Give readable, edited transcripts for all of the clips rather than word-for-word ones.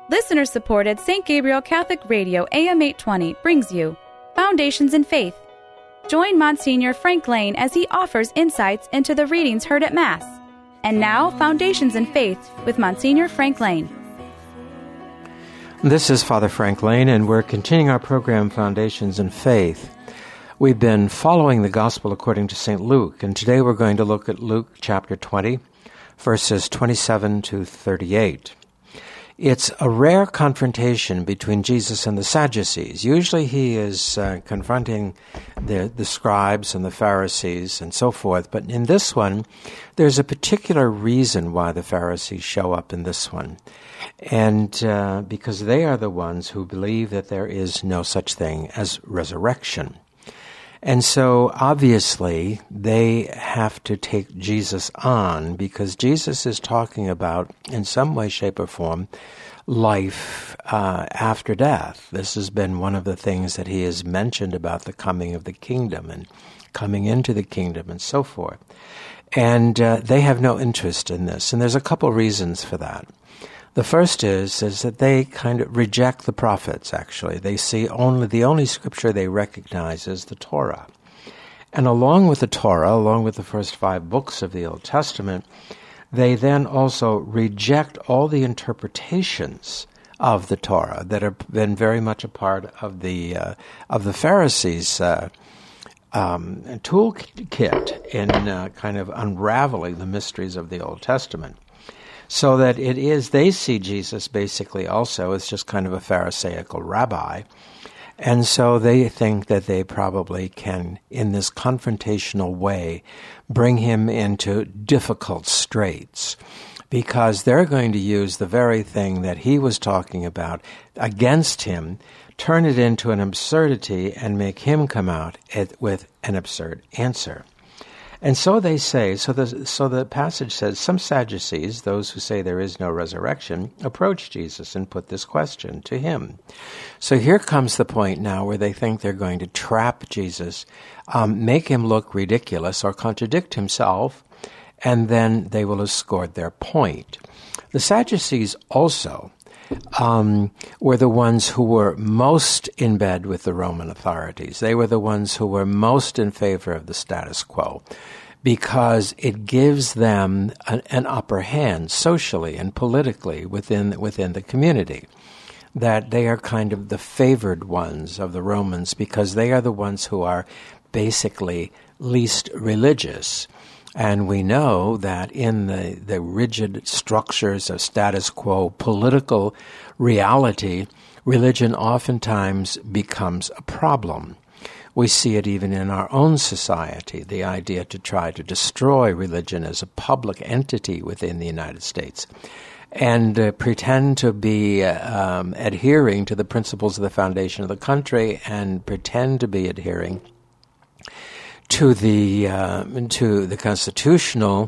Listener-supported St. Gabriel Catholic Radio AM 820 brings you Foundations in Faith. Join Monsignor Frank Lane as he offers insights into the readings heard at Mass. And now, Foundations in Faith with Monsignor Frank Lane. This is Father Frank Lane, and we're continuing our program, Foundations in Faith. We've been following the Gospel according to St. Luke, and today we're going to look at Luke chapter 20, verses 27 to 38. It's a rare confrontation between Jesus and the Sadducees. Usually he is confronting the scribes and the Pharisees and so forth, but in this one, there's a particular reason why the Pharisees show up in this one. And because they are the ones who believe that there is no such thing as resurrection. And so, obviously, they have to take Jesus on because Jesus is talking about, in some way, shape, or form, life after death. This has been one of the things that he has mentioned about the coming of the kingdom and coming into the kingdom and so forth. And they have no interest in this. And there's a couple reasons for that. The first is that they kind of reject the prophets, actually. They see the only scripture they recognize is the Torah. And along with the Torah, along with the first 5 books of the Old Testament, they then also reject all the interpretations of the Torah that have been very much a part of the Pharisees' toolkit in kind of unraveling the mysteries of the Old Testament. So that they see Jesus basically also as just kind of a Pharisaical rabbi. And so they think that they probably can, in this confrontational way, bring him into difficult straits. Because they're going to use the very thing that he was talking about against him, turn it into an absurdity, and make him come out with an absurd answer. And so they say, so the passage says, some Sadducees, those who say there is no resurrection, approached Jesus and put this question to him. So here comes the point now where they think they're going to trap Jesus, make him look ridiculous or contradict himself, and then they will have scored their point. The Sadducees also were the ones who were most in bed with the Roman authorities. They were the ones who were most in favor of the status quo because it gives them an upper hand socially and politically within the community, that they are kind of the favored ones of the Romans because they are the ones who are basically least religious. And we know that in the rigid structures of status quo political reality, religion oftentimes becomes a problem. We see it even in our own society, the idea to try to destroy religion as a public entity within the United States and pretend to be adhering to the principles of the foundation of the country and pretend to be adhering to the constitutional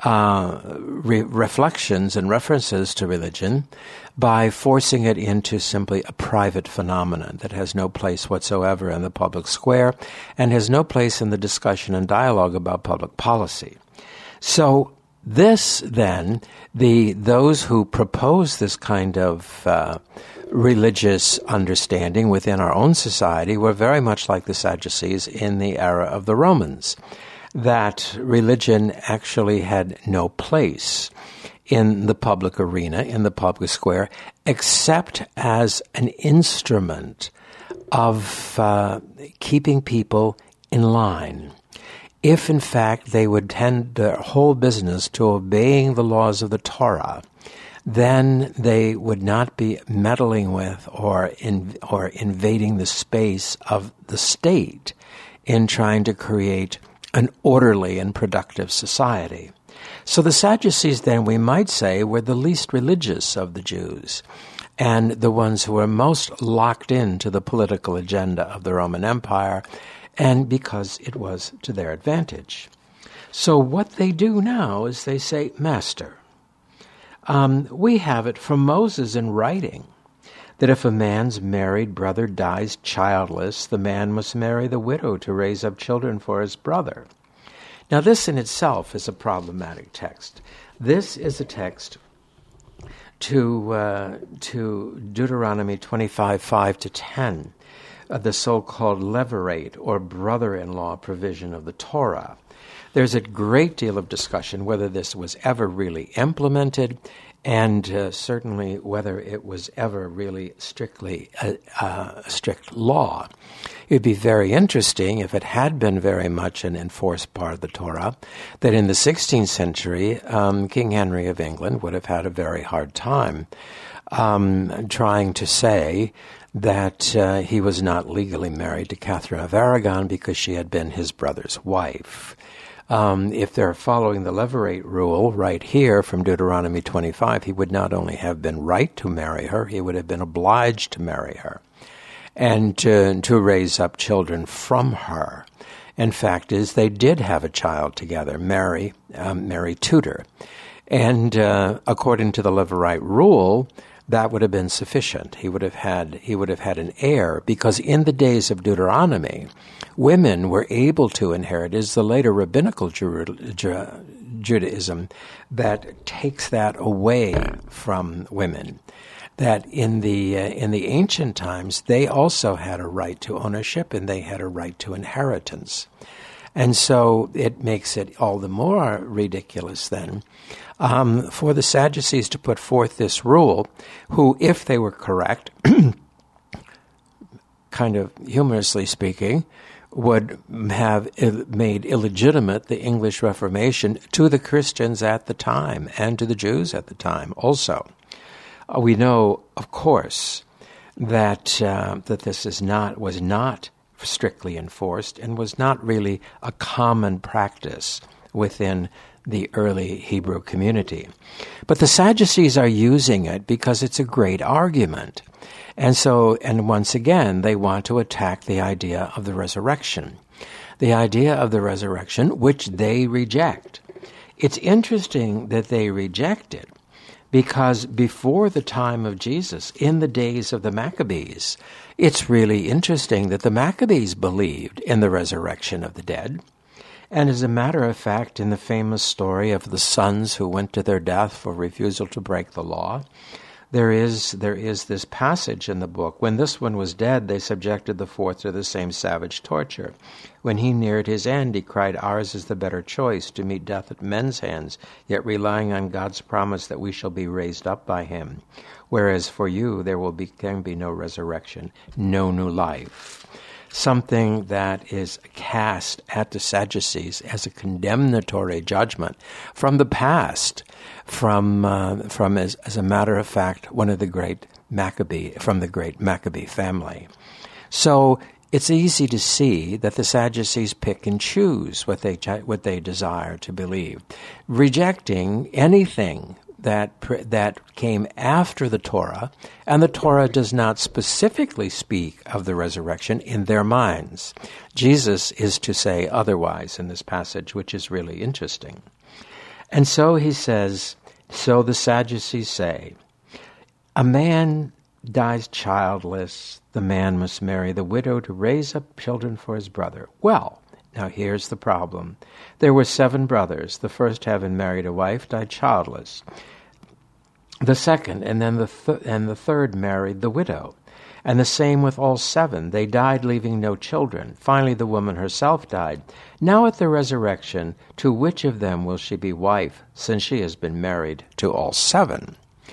reflections and references to religion by forcing it into simply a private phenomenon that has no place whatsoever in the public square and has no place in the discussion and dialogue about public policy. So this then, those who propose this kind of religious understanding within our own society were very much like the Sadducees in the era of the Romans, that religion actually had no place in the public arena, in the public square, except as an instrument of keeping people in line. If, in fact, they would tend their whole business to obeying the laws of the Torah, then they would not be meddling with or invading the space of the state in trying to create an orderly and productive society. So the Sadducees, then, we might say, were the least religious of the Jews and the ones who were most locked into the political agenda of the Roman Empire, and because it was to their advantage. So what they do now is they say, Master, we have it from Moses in writing that if a man's married brother dies childless, the man must marry the widow to raise up children for his brother. Now this in itself is a problematic text. This is a text to Deuteronomy 25:5-10, the so-called levirate or brother-in-law provision of the Torah. There's a great deal of discussion whether this was ever really implemented, and certainly whether it was ever really strictly a strict law. It'd be very interesting if it had been very much an enforced part of the Torah, that in the 16th century, King Henry of England would have had a very hard time trying to say that he was not legally married to Catherine of Aragon because she had been his brother's wife. If they're following the levirate rule right here from Deuteronomy 25, he would not only have been right to marry her, he would have been obliged to marry her and to raise up children from her. And fact is, they did have a child together, Mary Tudor. And according to the levirate rule, that would have been sufficient. He would have had an heir, because in the days of Deuteronomy, women were able to inherit. It is the later rabbinical Judaism that takes that away from women. That in the ancient times, they also had a right to ownership and they had a right to inheritance. And so it makes it all the more ridiculous then for the Sadducees to put forth this rule, who, if they were correct, kind of humorously speaking, would have made illegitimate the English Reformation to the Christians at the time and to the Jews at the time also. We know, of course, that this was not strictly enforced and was not really a common practice within the early Hebrew community. But the Sadducees are using it because it's a great argument. And once again, they want to attack the idea of the resurrection. The idea of the resurrection, which they reject. It's interesting that they reject it, because before the time of Jesus, in the days of the Maccabees, it's really interesting that the Maccabees believed in the resurrection of the dead. And as a matter of fact, in the famous story of the sons who went to their death for refusal to break the law, there is this passage in the book. When this one was dead, they subjected the fourth to the same savage torture. When he neared his end, he cried, "Ours is the better choice, to meet death at men's hands, yet relying on God's promise that we shall be raised up by him. Whereas for you, can be no resurrection, no new life." Something that is cast at the Sadducees as a condemnatory judgment from the past, from as a matter of fact, one of the great Maccabee family. So it's easy to see that the Sadducees pick and choose what they desire to believe, rejecting anything that came after the Torah, and the Torah does not specifically speak of the resurrection in their minds. Jesus is to say otherwise in this passage, which is really interesting. And so he says, so the Sadducees say, a man dies childless, the man must marry the widow to raise up children for his brother. Well, now here's the problem. There were 7 brothers. The first, having married a wife, died childless. The second, and then the third married the widow. And the same with all 7. They died, leaving no children. Finally, the woman herself died. Now at the resurrection, to which of them will she be wife, since she has been married to all 7?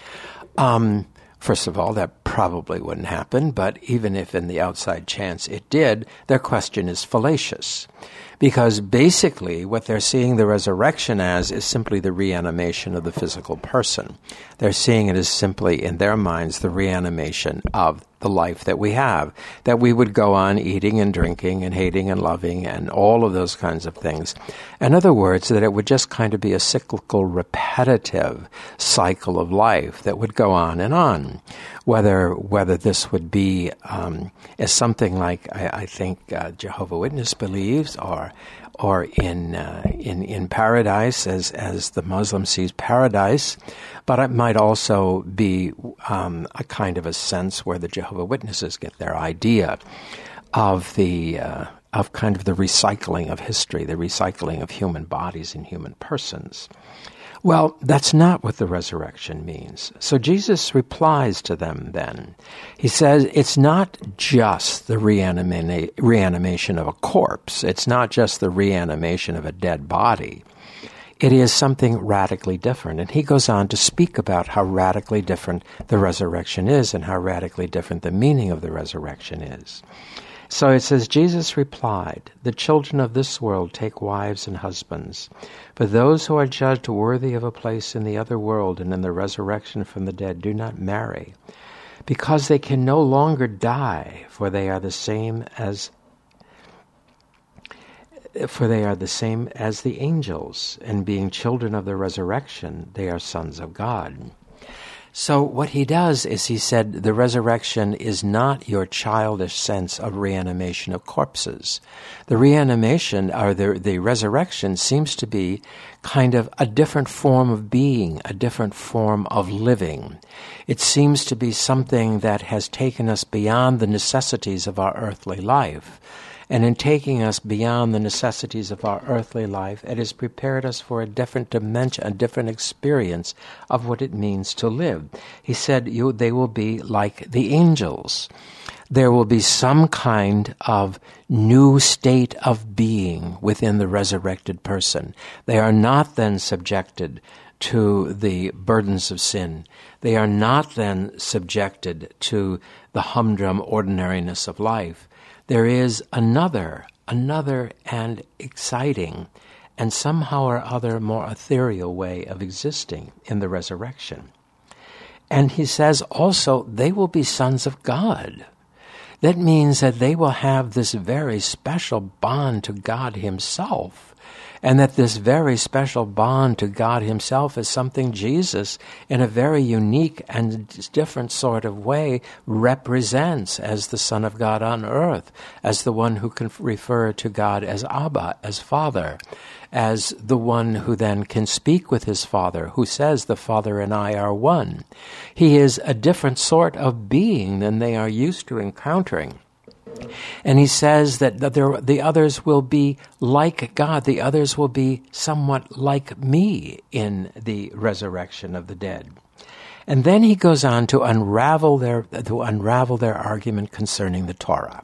First of all, that probably wouldn't happen, but even if in the outside chance it did, their question is fallacious. Because basically what they're seeing the resurrection as is simply the reanimation of the physical person. They're seeing it as simply, in their minds, the reanimation of the life that we have, that we would go on eating and drinking and hating and loving and all of those kinds of things. In other words, that it would just kind of be a cyclical, repetitive cycle of life that would go on and on. Whether this would be as something like I think Jehovah's Witness believes, or in paradise as the Muslim sees paradise, but it might also be a kind of a sense where the Jehovah's Witnesses get their idea of of kind of the recycling of history, the recycling of human bodies and human persons. Well, that's not what the resurrection means. So Jesus replies to them then. He says it's not just the reanimation of a corpse. It's not just the reanimation of a dead body. It is something radically different. And he goes on to speak about how radically different the resurrection is and how radically different the meaning of the resurrection is. So it says, Jesus replied, "The children of this world take wives and husbands, but those who are judged worthy of a place in the other world and in the resurrection from the dead do not marry, because they can no longer die, for they are the same as the angels, and being children of the resurrection, they are sons of God." So what he does is he said the resurrection is not your childish sense of reanimation of corpses. The reanimation, or the resurrection, seems to be kind of a different form of being, a different form of living. It seems to be something that has taken us beyond the necessities of our earthly life. And in taking us beyond the necessities of our earthly life, it has prepared us for a different dimension, a different experience of what it means to live. He said they will be like the angels. There will be some kind of new state of being within the resurrected person. They are not then subjected to the burdens of sin. They are not then subjected to the humdrum ordinariness of life. There is another and exciting and somehow or other more ethereal way of existing in the resurrection. And he says also they will be sons of God. That means that they will have this very special bond to God himself, and that this very special bond to God himself is something Jesus, in a very unique and different sort of way, represents as the Son of God on earth, as the one who can refer to God as Abba, as Father, as the one who then can speak with his Father, who says, "The Father and I are one." He is a different sort of being than they are used to encountering. And he says that the others will be like God. The others will be somewhat like me in the resurrection of the dead. And then he goes on to unravel their argument concerning the Torah.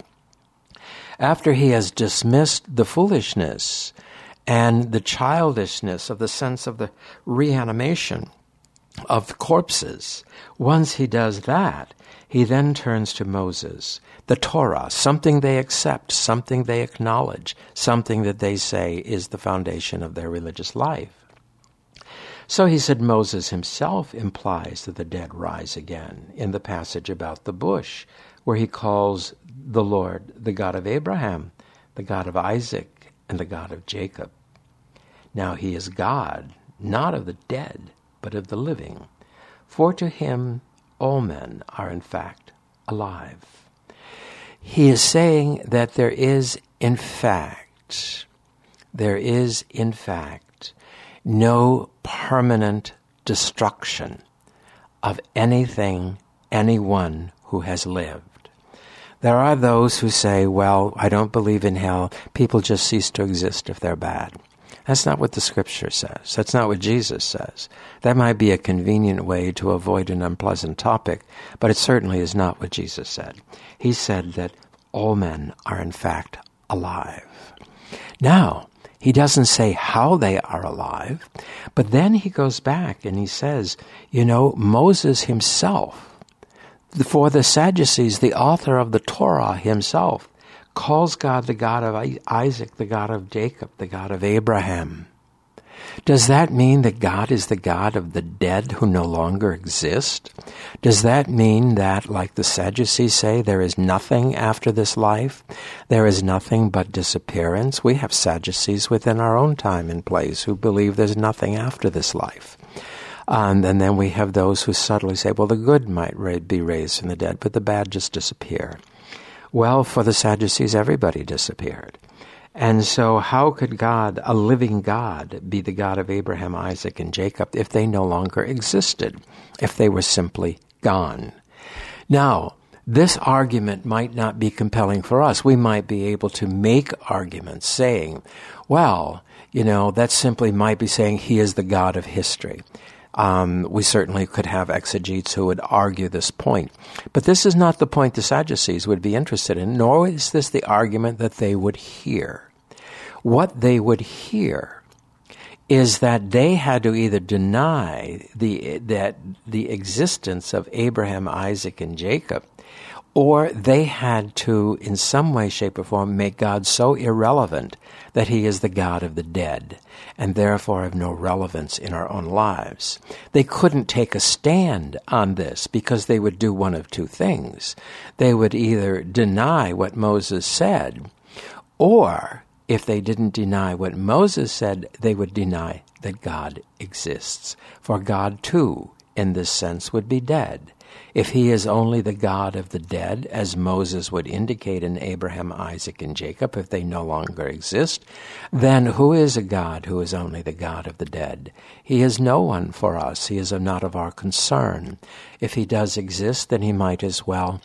After he has dismissed the foolishness and the childishness of the sense of the reanimation of corpses, once he does that, he then turns to Moses, the Torah, something they accept, something they acknowledge, something that they say is the foundation of their religious life. So he said Moses himself implies that the dead rise again in the passage about the bush, where he calls the Lord the God of Abraham, the God of Isaac, and the God of Jacob. Now he is God, not of the dead, but of the living. For to him all men are in fact alive. He is saying that there is in fact no permanent destruction of anything, anyone who has lived. There are those who say, well, I don't believe in hell. People just cease to exist if they're bad. That's not what the Scripture says. That's not what Jesus says. That might be a convenient way to avoid an unpleasant topic, but it certainly is not what Jesus said. He said that all men are in fact alive. Now, he doesn't say how they are alive, but then he goes back and he says, Moses himself, for the Sadducees, the author of the Torah himself, calls God the God of Isaac, the God of Jacob, the God of Abraham. Does that mean that God is the God of the dead who no longer exist? Does that mean that, like the Sadducees say, there is nothing after this life? There is nothing but disappearance? We have Sadducees within our own time and place who believe there's nothing after this life. And then we have those who subtly say, well, the good might be raised from the dead, but the bad just disappear. Well, for the Sadducees, everybody disappeared. And so how could God, a living God, be the God of Abraham, Isaac, and Jacob if they no longer existed, if they were simply gone? Now, this argument might not be compelling for us. We might be able to make arguments saying, well, that simply might be saying he is the God of history. We certainly could have exegetes who would argue this point. But this is not the point the Sadducees would be interested in, nor is this the argument that they would hear. What they would hear is that they had to either deny the existence of Abraham, Isaac, and Jacob, or they had to, in some way, shape, or form, make God so irrelevant that he is the God of the dead, and therefore have no relevance in our own lives. They couldn't take a stand on this because they would do one of two things. They would either deny what Moses said, or if they didn't deny what Moses said, they would deny that God exists. For God, too, in this sense, would be dead. If he is only the God of the dead, as Moses would indicate in Abraham, Isaac, and Jacob, if they no longer exist, then who is a God who is only the God of the dead? He is no one for us. He is not of our concern. If he does exist, then he might as well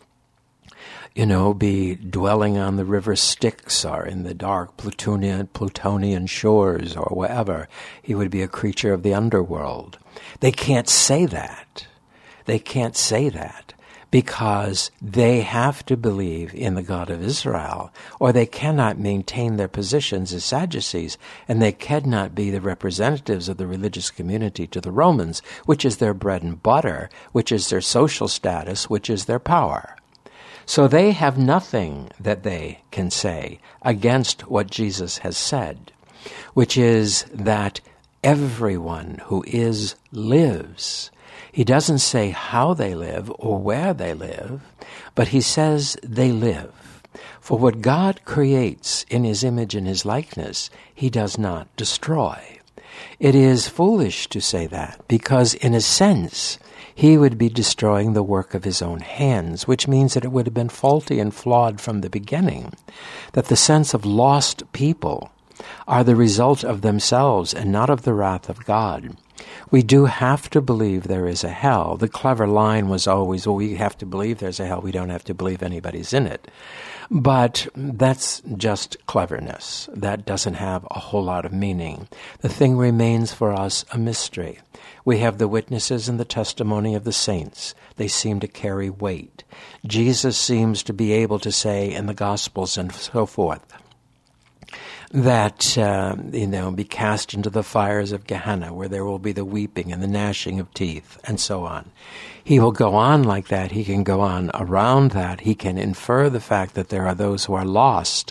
be dwelling on the river Styx or in the dark Plutonian shores or wherever. He would be a creature of the underworld. They can't say that. They can't say that because they have to believe in the God of Israel, or they cannot maintain their positions as Sadducees, and they cannot be the representatives of the religious community to the Romans, which is their bread and butter, which is their social status, which is their power. So they have nothing that they can say against what Jesus has said, which is that everyone who is lives. He doesn't say how they live or where they live, but he says they live. For what God creates in his image and his likeness, he does not destroy. It is foolish to say that because, in a sense, he would be destroying the work of his own hands, which means that it would have been faulty and flawed from the beginning, that the sense of lost people are the result of themselves and not of the wrath of God. We do have to believe there is a hell. The clever line was always, well, we have to believe there's a hell. We don't have to believe anybody's in it. But that's just cleverness. That doesn't have a whole lot of meaning. The thing remains for us a mystery. We have the witnesses and the testimony of the saints. They seem to carry weight. Jesus seems to be able to say in the Gospels and so forth, that, be cast into the fires of Gehenna, where there will be the weeping and the gnashing of teeth, and so on. He will go on like that. He can go on around that. He can infer the fact that there are those who are lost.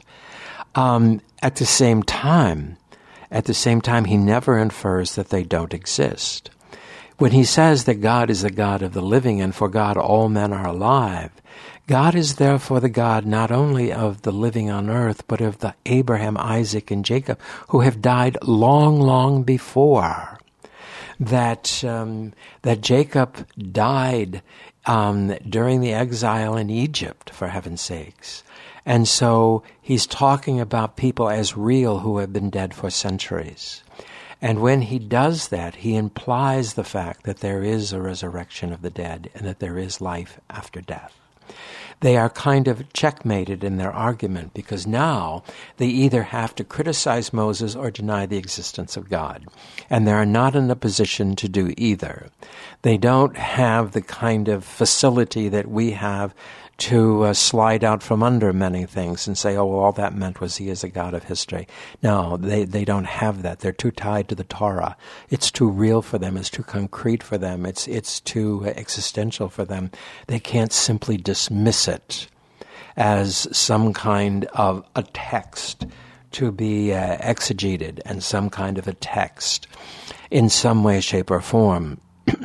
At the same time, he never infers that they don't exist. When he says that God is the God of the living, and for God all men are alive, God is therefore the God not only of the living on earth, but of the Abraham, Isaac, and Jacob, who have died long, long before. That Jacob died during the exile in Egypt, for heaven's sakes. And so he's talking about people as real who have been dead for centuries. And when he does that, he implies the fact that there is a resurrection of the dead and that there is life after death. They are kind of checkmated in their argument because now they either have to criticize Moses or deny the existence of God. And they are not in a position to do either. They don't have the kind of facility that we have to slide out from under many things and say, oh, well, all that meant was he is a God of history. No, they don't have that. They're too tied to the Torah. It's too real for them. It's too concrete for them. It's too existential for them. They can't simply dismiss it as some kind of a text to be exegeted and some kind of a text in some way, shape, or form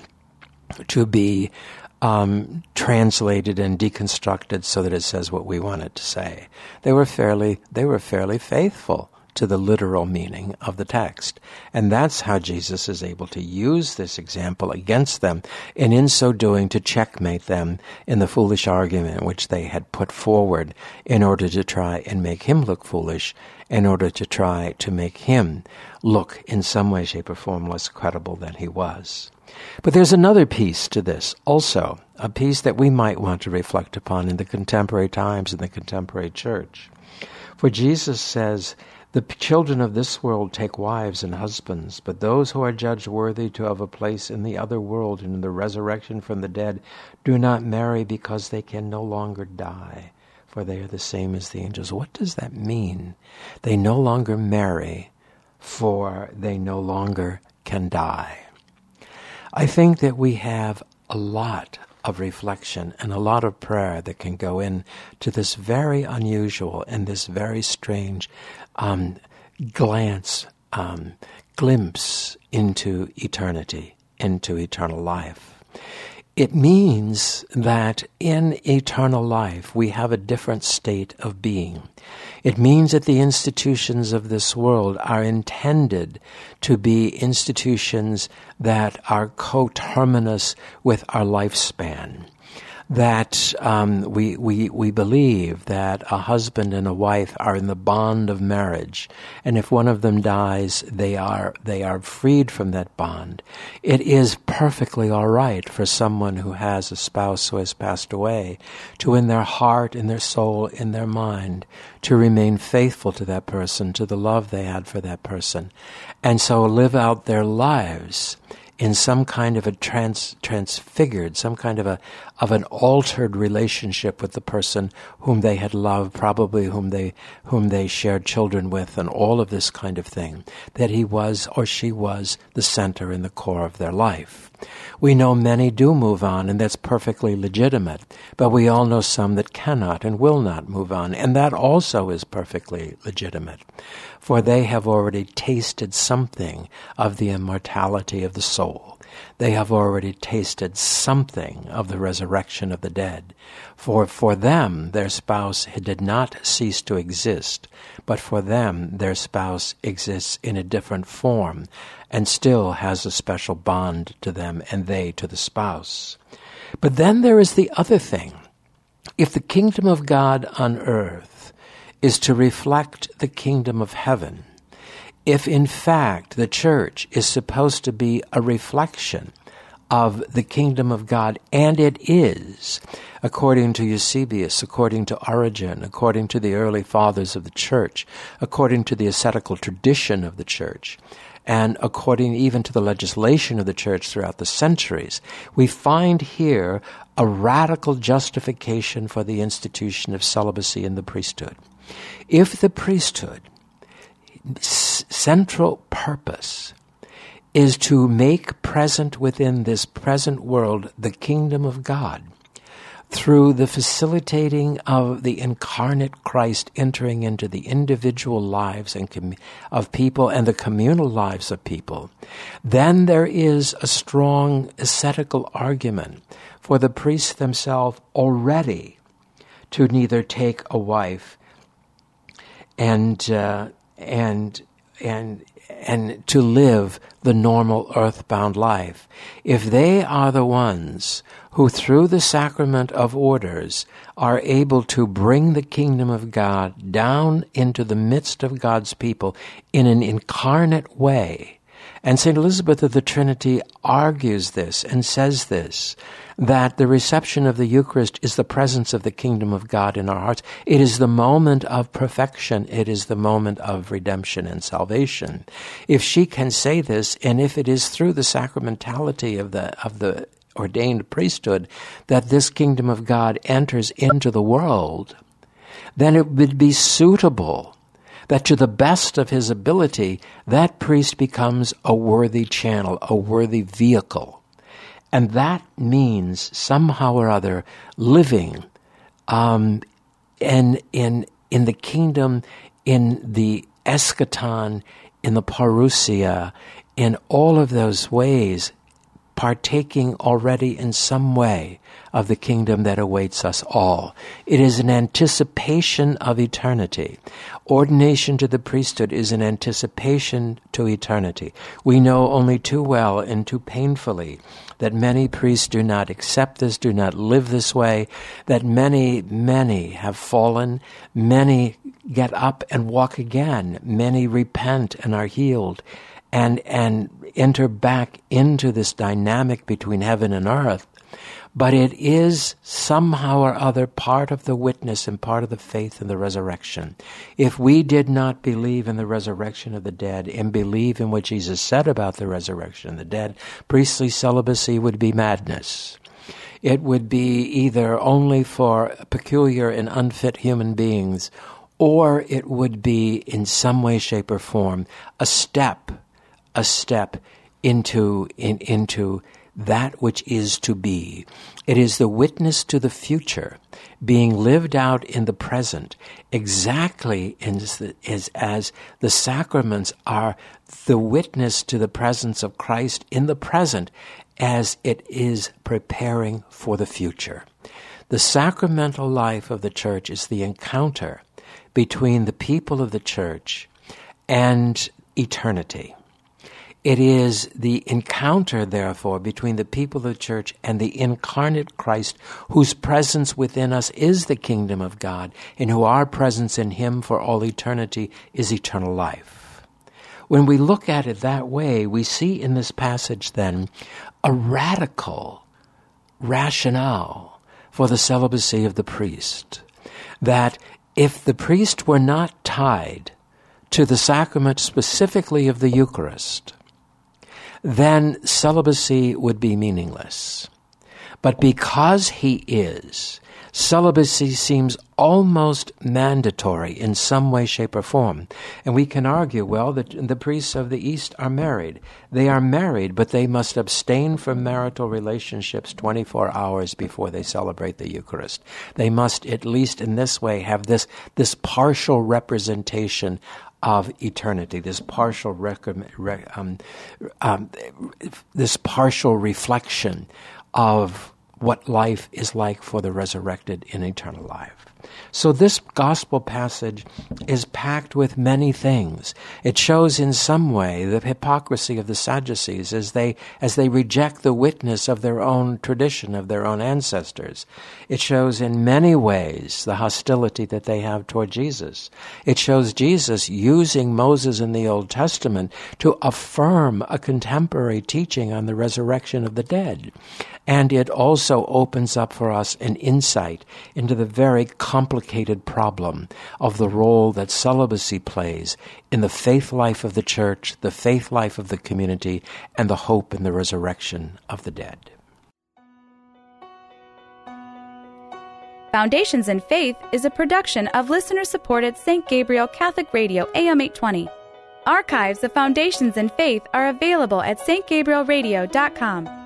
to be translated and deconstructed so that it says what we want it to say. They were fairly faithful to the literal meaning of the text. And that's how Jesus is able to use this example against them, and in so doing to checkmate them in the foolish argument which they had put forward in order to try and make him look foolish, in order to try to make him look in some way, shape, or form less credible than he was. But there's another piece to this also, a piece that we might want to reflect upon in the contemporary times, in the contemporary church. For Jesus says, "The children of this world take wives and husbands, but those who are judged worthy to have a place in the other world and in the resurrection from the dead do not marry because they can no longer die, for they are the same as the angels." What does that mean? They no longer marry, for they no longer can die. I think that we have a lot of reflection and a lot of prayer that can go in to this very unusual and this very strange glimpse into eternity, into eternal life. It means that in eternal life we have a different state of being. It means that the institutions of this world are intended to be institutions that are coterminous with our lifespan. That we believe that a husband and a wife are in the bond of marriage, and if one of them dies, they are freed from that bond. It is perfectly all right for someone who has a spouse who has passed away to, in their heart, in their soul, in their mind, to remain faithful to that person, to the love they had for that person, and so live out their lives in some kind of a transfigured, some kind of an altered relationship with the person whom they had loved, probably whom they shared children with, and all of this kind of thing, that he was or she was the center and the core of their life. We know many do move on, and that's perfectly legitimate, but we all know some that cannot and will not move on, and that also is perfectly legitimate, for they have already tasted something of the immortality of the soul. They have already tasted something of the resurrection of the dead. For them, their spouse did not cease to exist, but for them, their spouse exists in a different form and still has a special bond to them and they to the spouse. But then there is the other thing. If the kingdom of God on earth is to reflect the kingdom of heaven, if in fact the church is supposed to be a reflection of the kingdom of God, and it is, according to Eusebius, according to Origen, according to the early fathers of the church, according to the ascetical tradition of the church, and according even to the legislation of the church throughout the centuries, we find here a radical justification for the institution of celibacy in the priesthood. If the priesthood central purpose is to make present within this present world the kingdom of God through the facilitating of the incarnate Christ entering into the individual lives of people and the communal lives of people, then there is a strong ascetical argument for the priests themselves already to neither take a wife and to live the normal earthbound life. If they are the ones who through the sacrament of orders are able to bring the kingdom of God down into the midst of God's people in an incarnate way, and St. Elizabeth of the Trinity argues this and says this, that the reception of the Eucharist is the presence of the kingdom of God in our hearts. It is the moment of perfection. It is the moment of redemption and salvation. If she can say this, and if it is through the sacramentality of the ordained priesthood that this kingdom of God enters into the world, then it would be suitable that to the best of his ability, that priest becomes a worthy channel, a worthy vehicle. And that means somehow or other living in the kingdom, in the eschaton, in the parousia, in all of those ways, partaking already in some way of the kingdom that awaits us all. It is an anticipation of eternity. Ordination to the priesthood is an anticipation to eternity. We know only too well and too painfully that many priests do not accept this, do not live this way, that many have fallen, many get up and walk again, many repent and are healed, and enter back into this dynamic between heaven and earth. but it is somehow or other part of the witness and part of the faith in the resurrection. If we did not believe in the resurrection of the dead and believe in what Jesus said about the resurrection of the dead, priestly celibacy would be madness. It would be either only for peculiar and unfit human beings, or it would be in some way, shape, or form a step into that which is to be. It is the witness to the future being lived out in the present, exactly as the sacraments are the witness to the presence of Christ in the present as it is preparing for the future. The sacramental life of the Church is the encounter between the people of the Church and eternity. It is the encounter, therefore, between the people of the Church and the incarnate Christ, whose presence within us is the kingdom of God, and who our presence in Him for all eternity is eternal life. When we look at it that way, we see in this passage, then, a radical rationale for the celibacy of the priest. That if the priest were not tied to the sacrament specifically of the Eucharist, then celibacy would be meaningless. But because he is, celibacy seems almost mandatory in some way, shape, or form. And we can argue, well, that the priests of the East are married. They are married, but they must abstain from marital relationships 24 hours before they celebrate the Eucharist. They must, at least in this way, have this partial representation of eternity, this partial reflection of what life is like for the resurrected in eternal life. So this gospel passage is packed with many things. It shows in some way the hypocrisy of the Sadducees as they reject the witness of their own tradition, of their own ancestors. It shows in many ways the hostility that they have toward Jesus. It shows Jesus using Moses in the Old Testament to affirm a contemporary teaching on the resurrection of the dead. And it also opens up for us an insight into the very complicated problem of the role that celibacy plays in the faith life of the Church, the faith life of the community, and the hope in the resurrection of the dead. Foundations in Faith is a production of listener-supported St. Gabriel Catholic Radio AM 820. Archives of Foundations in Faith are available at stgabrielradio.com.